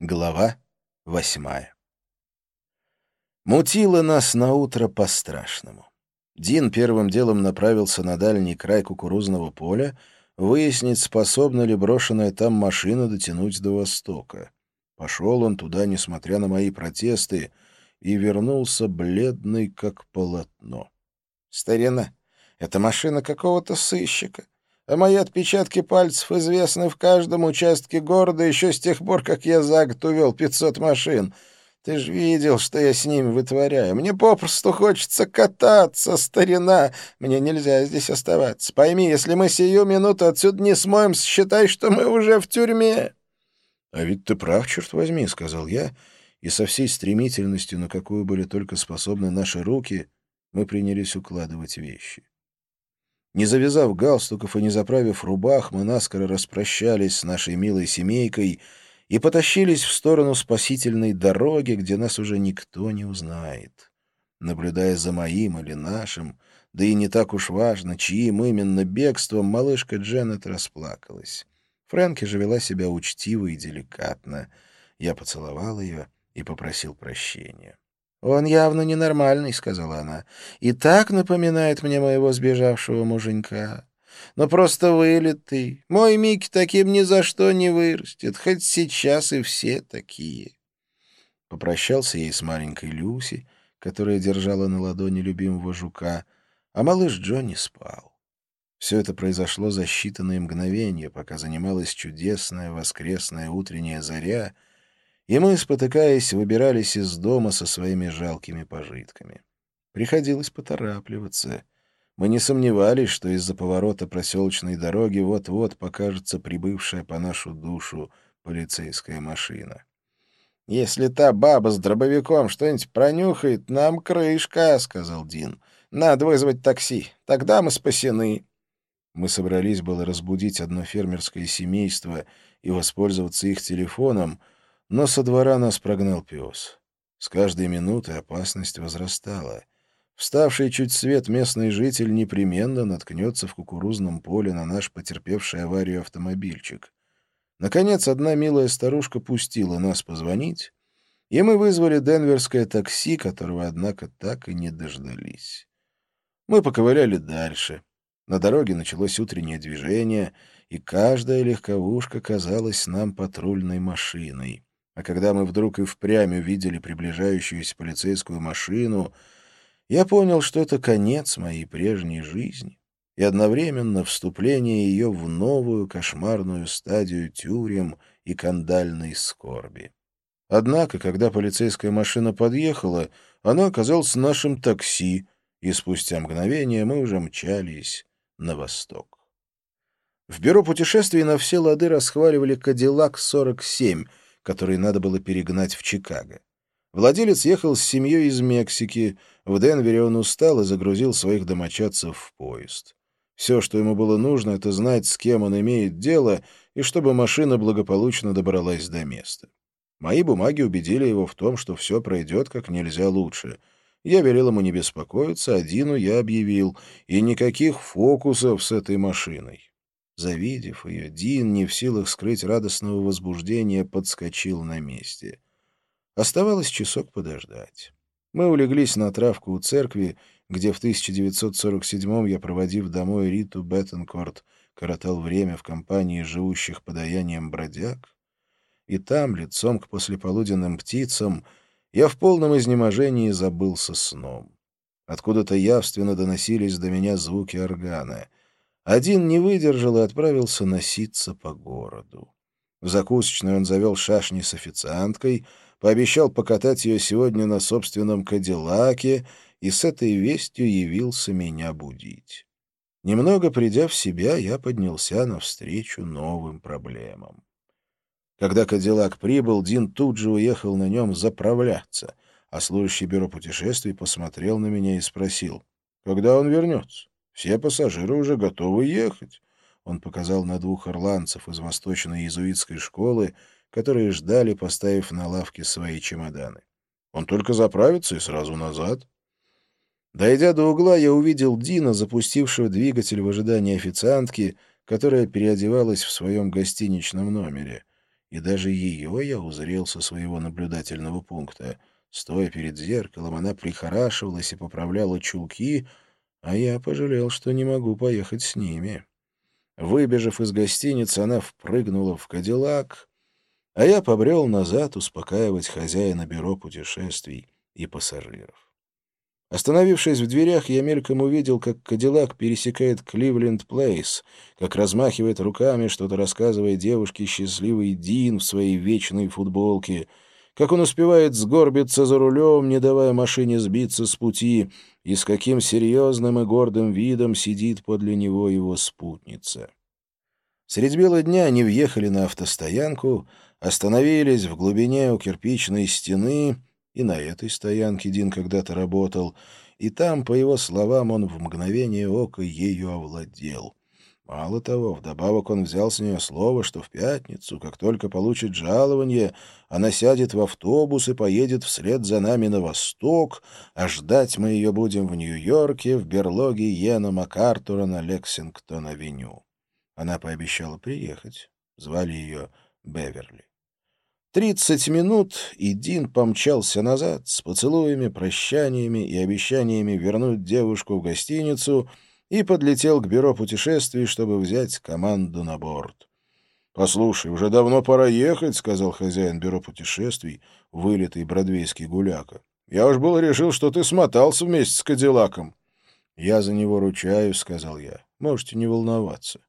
Глава 8. Мутило нас наутро по-страшному. Дин первым делом направился на дальний край кукурузного поля, выяснить, способна ли брошенная там машина дотянуть до востока. Пошел он туда, несмотря на мои протесты, и вернулся бледный, как полотно. «Старина, это машина какого-то сыщика. А мои отпечатки пальцев известны в каждом участке города еще с тех пор, как я за год увел 500 машин. Ты же видел, что я с ними вытворяю. Мне попросту хочется кататься, старина. Мне нельзя здесь оставаться. Пойми, если мы сию минуту отсюда не смоемся, считай, что мы уже в тюрьме». «А ведь ты прав, черт возьми», — сказал я, и со всей стремительностью, на какую были только способны наши руки, мы принялись укладывать вещи. Не завязав галстуков и не заправив рубах, мы наскоро распрощались с нашей милой семейкой и потащились в сторону спасительной дороги, где нас уже никто не узнает. Наблюдая за моим или нашим, да и не так уж важно, чьим именно бегством, малышка Дженнет расплакалась. Фрэнки же вела себя учтиво и деликатно. Я поцеловал ее и попросил прощения. «Он явно ненормальный», — сказала она, — «и так напоминает мне моего сбежавшего муженька. Но просто вылитый. Мой Микки таким ни за что не вырастет, хоть сейчас и все такие». Попрощался ей с маленькой Люси, которая держала на ладони любимого жука, а малыш Джонни спал. Все это произошло за считанные мгновения, пока занималась чудесная воскресная утренняя заря, и мы, спотыкаясь, выбирались из дома со своими жалкими пожитками. Приходилось поторапливаться. Мы не сомневались, что из-за поворота проселочной дороги вот-вот покажется прибывшая по нашу душу полицейская машина. «Если та баба с дробовиком что-нибудь пронюхает, нам крышка», — сказал Дин. «Надо вызвать такси. Тогда мы спасены». Мы собрались было разбудить одно фермерское семейство и воспользоваться их телефоном, но со двора нас прогнал пес. С каждой минутой опасность возрастала. Вставший чуть свет местный житель непременно наткнется в кукурузном поле на наш потерпевший аварию автомобильчик. Наконец, одна милая старушка пустила нас позвонить, и мы вызвали денверское такси, которого, однако, так и не дождались. Мы поковыляли дальше. На дороге началось утреннее движение, и каждая легковушка казалась нам патрульной машиной. А когда мы вдруг и впрямь увидели приближающуюся полицейскую машину, я понял, что это конец моей прежней жизни и одновременно вступление ее в новую кошмарную стадию тюрем и кандальной скорби. Однако, когда полицейская машина подъехала, она оказалась нашим такси, и спустя мгновение мы уже мчались на восток. В бюро путешествий на все лады расхваливали «Кадиллак 47», который надо было перегнать в Чикаго. Владелец ехал с семьей из Мексики. В Денвере он устал и загрузил своих домочадцев в поезд. Все, что ему было нужно, это знать, с кем он имеет дело, и чтобы машина благополучно добралась до места. Мои бумаги убедили его в том, что все пройдет как нельзя лучше. Я велел ему не беспокоиться, а Дину я объявил, и никаких фокусов с этой машиной. Завидев ее, Дин, не в силах скрыть радостного возбуждения, подскочил на месте. Оставалось часок подождать. Мы улеглись на травку у церкви, где в 1947-м я, проводив домой Риту Беттенкорт, коротал время в компании живущих подаянием бродяг. И там, лицом к послеполуденным птицам, я в полном изнеможении забылся сном. Откуда-то явственно доносились до меня звуки органа. Один не выдержал и отправился носиться по городу. В закусочной он завел шашни с официанткой, пообещал покатать ее сегодня на собственном кадиллаке и с этой вестью явился меня будить. Немного придя в себя, я поднялся навстречу новым проблемам. Когда кадиллак прибыл, Дин тут же уехал на нем заправляться, а служащий бюро путешествий посмотрел на меня и спросил, когда он вернется. Все пассажиры уже готовы ехать. Он показал на двух ирландцев из восточной иезуитской школы, которые ждали, поставив на лавке свои чемоданы. Он только заправится и сразу назад. Дойдя до угла, я увидел Дина, запустившего двигатель в ожидании официантки, которая переодевалась в своем гостиничном номере. и даже ее я узрел со своего наблюдательного пункта. Стоя перед зеркалом, она прихорашивалась и поправляла чулки, а я пожалел, что не могу поехать с ними. Выбежав из гостиницы, она впрыгнула в кадиллак, а я побрел назад успокаивать хозяина бюро путешествий и пассажиров. Остановившись в дверях, я мельком увидел, как кадиллак пересекает Кливленд-Плейс, как размахивает руками, что-то рассказывая девушке счастливый Дин в своей вечной футболке, как он успевает сгорбиться за рулем, не давая машине сбиться с пути, и с каким серьезным и гордым видом сидит подле него его спутница. Средь бела дня они въехали на автостоянку, остановились в глубине у кирпичной стены, и на этой стоянке Дин когда-то работал, и там, по его словам, он в мгновение ока ею овладел. Мало того, вдобавок он взял с нее слово, что в пятницу, как только получит жалование, она сядет в автобус и поедет вслед за нами на восток, а ждать мы ее будем в Нью-Йорке, в берлоге Йена МакАртура на Лексингтон-авеню. Она пообещала приехать. Звали ее Беверли. 30 минут, и Дин помчался назад с поцелуями, прощаниями и обещаниями вернуть девушку в гостиницу и подлетел к бюро путешествий, чтобы взять команду на борт. «Послушай, уже давно пора ехать», — сказал хозяин бюро путешествий, вылитый бродвейский гуляка. «Я уж было решил, что ты смотался вместе с Кадиллаком». «Я за него ручаюсь», — сказал я. «Можете не волноваться».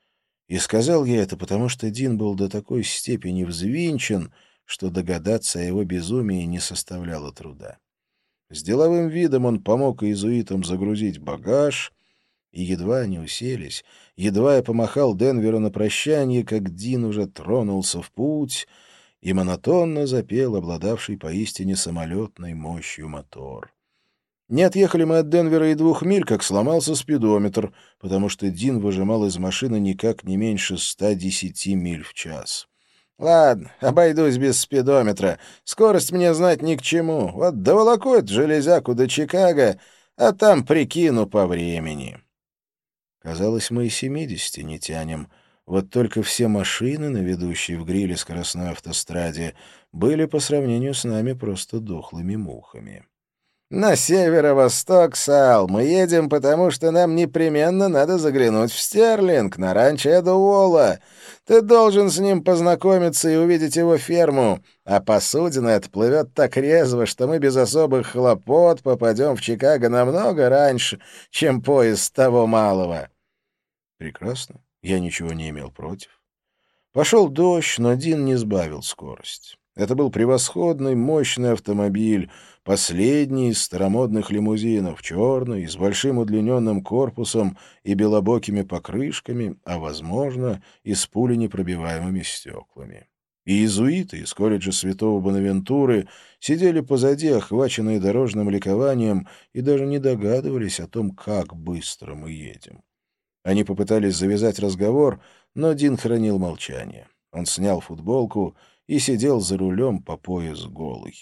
И сказал я это, потому что Дин был до такой степени взвинчен, что догадаться о его безумии не составляло труда. С деловым видом он помог иезуитам загрузить багаж, и едва они уселись, едва я помахал Денверу на прощание, как Дин уже тронулся в путь и монотонно запел обладавший поистине самолетной мощью мотор. Не отъехали мы от Денвера и 2 миль, как сломался спидометр, потому что Дин выжимал из машины никак не меньше 110 миль в час. «Ладно, обойдусь без спидометра. Скорость мне знать ни к чему. Вот доволоку эту железяку до Чикаго, а там прикину по времени». Казалось, мы и 70 не тянем. Вот только все машины, на ведущей в гриле скоростной автостраде, были по сравнению с нами просто дохлыми мухами. «На северо-восток, Сал. Мы едем, потому что нам непременно надо заглянуть в Стерлинг, на ранчо Эда Уолла. Ты должен с ним познакомиться и увидеть его ферму. А посудина эта плывет так резво, что мы без особых хлопот попадем в Чикаго намного раньше, чем поезд того малого». Прекрасно. Я ничего не имел против. Пошел дождь, но Дин не сбавил скорость. Это был превосходный, мощный автомобиль, последний из старомодных лимузинов, черный, с большим удлиненным корпусом и белобокими покрышками, а, возможно, и с пуленепробиваемыми стеклами. И иезуиты из колледжа Святого Бонавентуры сидели позади, охваченные дорожным ликованием, и даже не догадывались о том, как быстро мы едем. Они попытались завязать разговор, но Дин хранил молчание. Он снял футболку и сидел за рулем по пояс голый.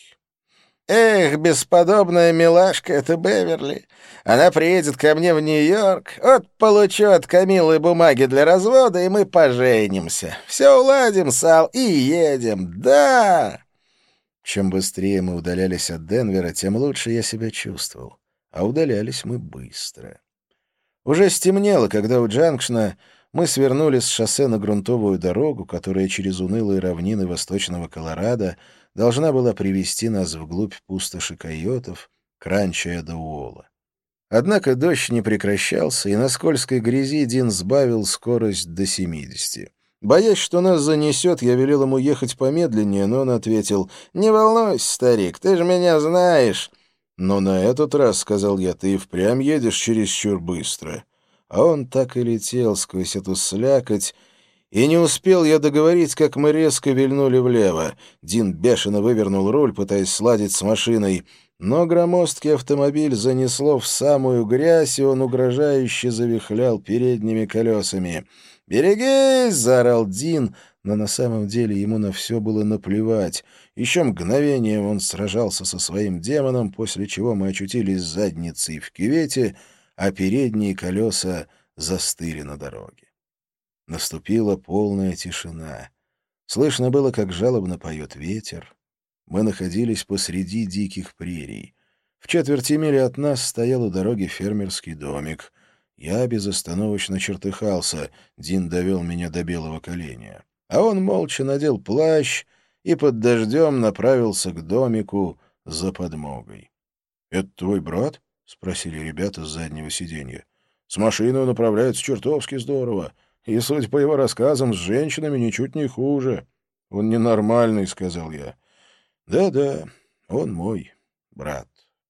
«Эх, бесподобная милашка эта Беверли! Она приедет ко мне в Нью-Йорк, вот получу от Камиллы бумаги для развода, и мы поженимся. Все уладим, Сал, и едем, да!» Чем быстрее мы удалялись от Денвера, тем лучше я себя чувствовал. А удалялись мы быстро. Уже стемнело, когда у Джанкшна мы свернули с шоссе на грунтовую дорогу, которая через унылые равнины восточного Колорадо должна была привести нас вглубь пустоши койотов к ранчо Эда Уолла. Однако дождь не прекращался, и на скользкой грязи Дин сбавил скорость до 70. Боясь, что нас занесет, я велел ему ехать помедленнее, но он ответил: «Не волнуйся, старик, ты же меня знаешь». «Но на этот раз, — сказал я, — ты и впрямь едешь чересчур быстро». А он так и летел сквозь эту слякоть, и не успел я договорить, как мы резко вильнули влево. Дин бешено вывернул руль, пытаясь сладить с машиной, но громоздкий автомобиль занесло в самую грязь, и он угрожающе завихлял передними колесами. «Берегись!» — заорал Дин, но на самом деле ему на все было наплевать. Еще мгновением он сражался со своим демоном, после чего мы очутились задницей в кювете, а передние колеса застыли на дороге. Наступила полная тишина. Слышно было, как жалобно поет ветер. Мы находились посреди диких прерий. В четверти мили от нас стоял у дороги фермерский домик. Я безостановочно чертыхался, Дин довел меня до белого коленя. А он молча надел плащ и под дождем направился к домику за подмогой. — Это твой брат? — спросили ребята с заднего сиденья. — С машиной он управляется чертовски здорово. И, судя по его рассказам, с женщинами ничуть не хуже. — Он ненормальный, — сказал я. — Да-да, он мой брат.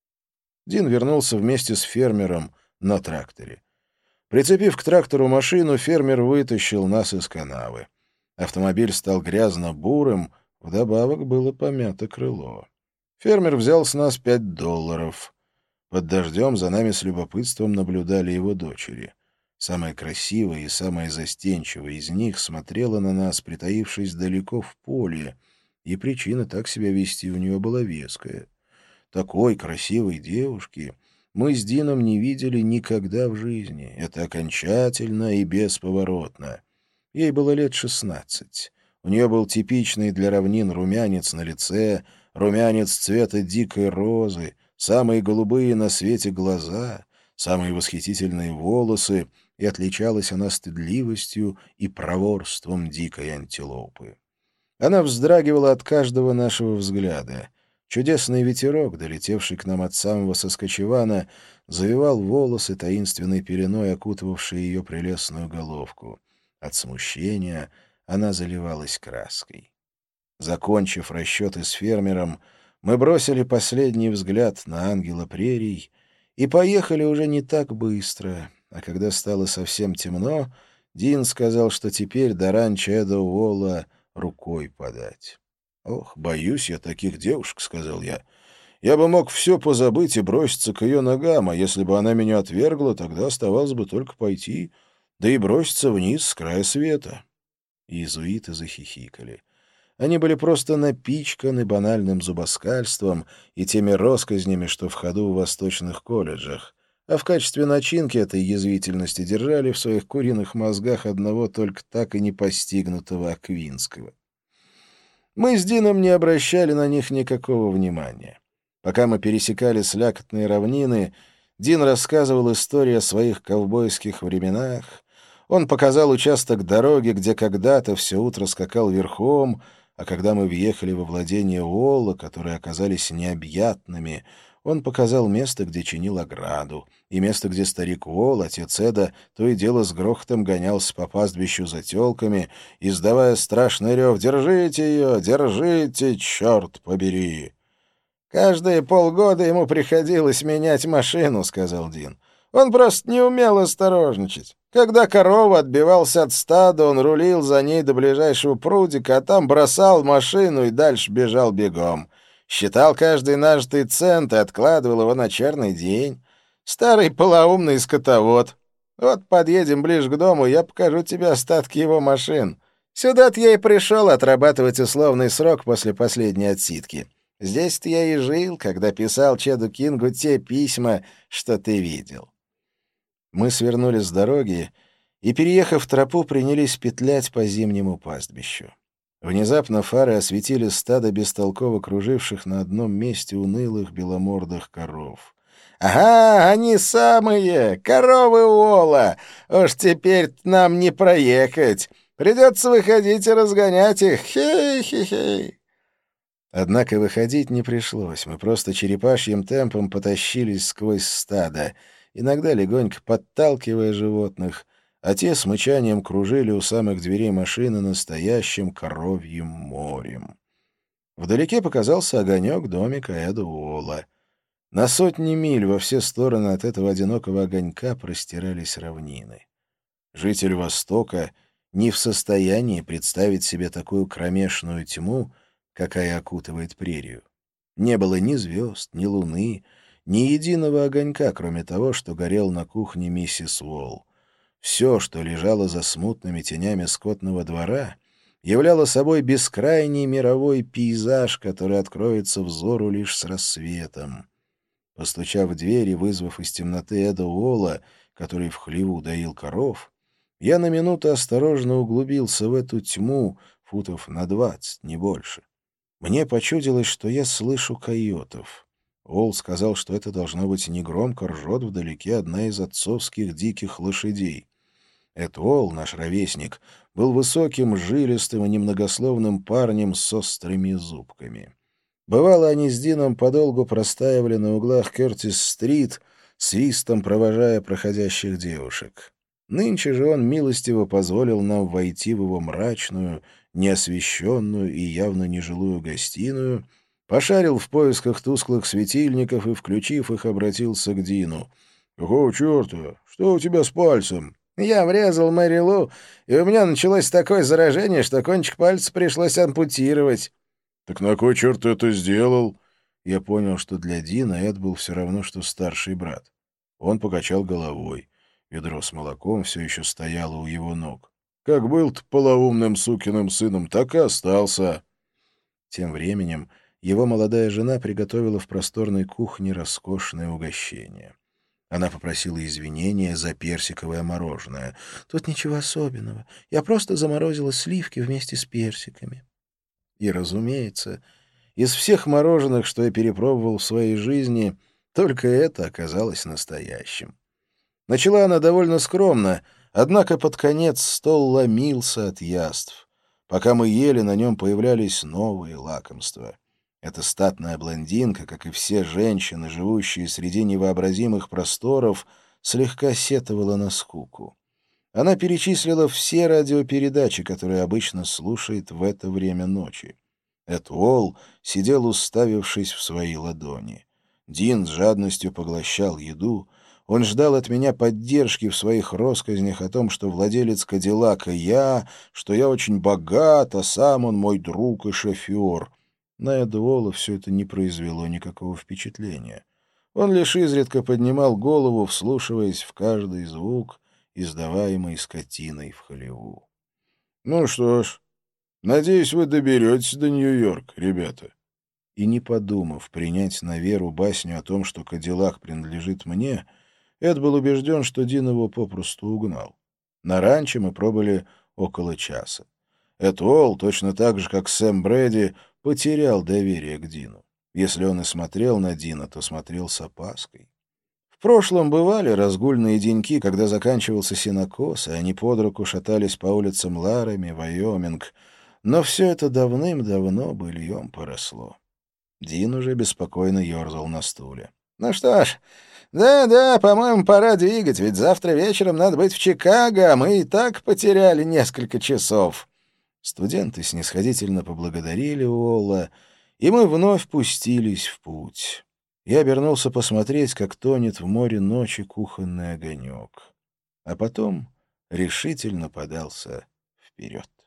Дин вернулся вместе с фермером на тракторе. Прицепив к трактору машину, фермер вытащил нас из канавы. Автомобиль стал грязно-бурым, вдобавок было помято крыло. Фермер взял с нас $5. Под дождем за нами с любопытством наблюдали его дочери. Самая красивая и самая застенчивая из них смотрела на нас, притаившись далеко в поле, и причина так себя вести у нее была веская. Такой красивой девушки мы с Дином не видели никогда в жизни. Это окончательно и бесповоротно. Ей было лет 16. У нее был типичный для равнин румянец на лице, румянец цвета дикой розы, самые голубые на свете глаза, самые восхитительные волосы, и отличалась она стыдливостью и проворством дикой антилопы. Она вздрагивала от каждого нашего взгляда. Чудесный ветерок, долетевший к нам от самого Соскочевана, завивал волосы таинственной пеленой, окутывавшей ее прелестную головку. От смущения она заливалась краской. Закончив расчеты с фермером, мы бросили последний взгляд на ангела прерий и поехали уже не так быстро, а когда стало совсем темно, Дин сказал, что теперь до ранчо Эда Уолла рукой подать. «Ох, боюсь я таких девушек», — сказал я. «Я бы мог все позабыть и броситься к ее ногам, а если бы она меня отвергла, тогда оставалось бы только пойти, да и броситься вниз с края света». Иезуиты захихикали. Они были просто напичканы банальным зубоскальством и теми россказнями, что в ходу в восточных колледжах, а в качестве начинки этой язвительности держали в своих куриных мозгах одного только так и не постигнутого Аквинского. Мы с Дином не обращали на них никакого внимания. Пока мы пересекали слякотные равнины, Дин рассказывал истории о своих ковбойских временах. Он показал участок дороги, где когда-то все утро скакал верхом, а когда мы въехали во владение Уолла, которые оказались необъятными, он показал место, где чинил ограду, и место, где старик Уолл, отец Эда, то и дело с грохотом гонялся по пастбищу за телками, издавая страшный рев: «Держите ее! Держите, черт побери!» «Каждые полгода ему приходилось менять машину», — сказал Дин. «Он просто не умел осторожничать. Когда корова отбивался от стада, он рулил за ней до ближайшего прудика, а там бросал машину и дальше бежал бегом. Считал каждый нажитый цент и откладывал его на черный день. Старый полоумный скотовод. Вот подъедем ближе к дому, я покажу тебе остатки его машин. Сюда-то я и пришел отрабатывать условный срок после последней отсидки. Здесь-то я и жил, когда писал Чеду Кингу те письма, что ты видел». Мы свернули с дороги и, переехав тропу, принялись петлять по зимнему пастбищу. Внезапно фары осветили стадо бестолково круживших на одном месте унылых беломордых коров. «Ага, они самые! Коровы Уолла! Уж теперь нам не проехать! Придется выходить и разгонять их! Хей-хей-хей!» Однако выходить не пришлось. Мы просто черепашьим темпом потащились сквозь стадо, иногда легонько подталкивая животных, а те с мычанием кружили у самых дверей машины настоящим коровьим морем. Вдалеке показался огонек домика Эда Уолла. На сотни миль во все стороны от этого одинокого огонька простирались равнины. Житель Востока не в состоянии представить себе такую кромешную тьму, какая окутывает прерию. Не было ни звезд, ни луны, ни единого огонька, кроме того, что горел на кухне миссис Уолл. Все, что лежало за смутными тенями скотного двора, являло собой бескрайний мировой пейзаж, который откроется взору лишь с рассветом. Постучав в дверь и вызвав из темноты Эда Уолла, который в хлеву доил коров, я на минуту осторожно углубился в эту тьму, футов на 20, не больше. Мне почудилось, что я слышу койотов. Уолл сказал, что это должно быть негромко ржет вдалеке одна из отцовских диких лошадей. Уолл, наш ровесник, был высоким, жилистым и немногословным парнем с острыми зубками. Бывало, они с Дином подолгу простаивали на углах Кертис-стрит, свистом провожая проходящих девушек. Нынче же он милостиво позволил нам войти в его мрачную, неосвещенную и явно нежилую гостиную, пошарил в поисках тусклых светильников и, включив их, обратился к Дину. «Какого черта? Что у тебя с пальцем?» «Я врезал Мэри Лу, и у меня началось такое заражение, что кончик пальца пришлось ампутировать». «Так на кой черт ты это сделал?» Я понял, что для Дина Эд был все равно, что старший брат. Он покачал головой. Ведро с молоком все еще стояло у его ног. «Как был ты полоумным сукиным сыном, так и остался». Тем временем его молодая жена приготовила в просторной кухне роскошное угощение. Она попросила извинения за персиковое мороженое. «Тут ничего особенного. Я просто заморозила сливки вместе с персиками». И, разумеется, из всех мороженых, что я перепробовал в своей жизни, только это оказалось настоящим. Начала она довольно скромно, однако под конец стол ломился от яств. Пока мы ели, на нем появлялись новые лакомства. Эта статная блондинка, как и все женщины, живущие среди невообразимых просторов, слегка сетовала на скуку. Она перечислила все радиопередачи, которые обычно слушает в это время ночи. Уолл сидел, уставившись в свои ладони. Дин с жадностью поглощал еду. Он ждал от меня поддержки в своих россказнях о том, что владелец Кадиллака я, что я очень богат, а сам он мой друг и шофер. На Уолла все это не произвело никакого впечатления. Он лишь изредка поднимал голову, вслушиваясь в каждый звук, издаваемый скотиной в хлеву. «Ну что ж, надеюсь, вы доберетесь до Нью-Йорка, ребята». И не подумав принять на веру басню о том, что Кадиллак принадлежит мне, Эд был убежден, что Дин его попросту угнал. На ранчо мы пробыли около часа. Уолл, точно так же, как Сэм Брэди, потерял доверие к Дину. Если он и смотрел на Дина, то смотрел с опаской. В прошлом бывали разгульные деньки, когда заканчивался сенокос, и они под руку шатались по улицам Ларами, Вайоминг, но все это давным-давно быльем поросло. Дин уже беспокойно ерзал на стуле. «Ну что ж, да, по-моему, пора двигать, ведь завтра вечером надо быть в Чикаго, а мы и так потеряли несколько часов». Студенты снисходительно поблагодарили Уолла, и мы вновь пустились в путь. Я обернулся посмотреть, как тонет в море ночи кухонный огонек, а потом решительно подался вперед.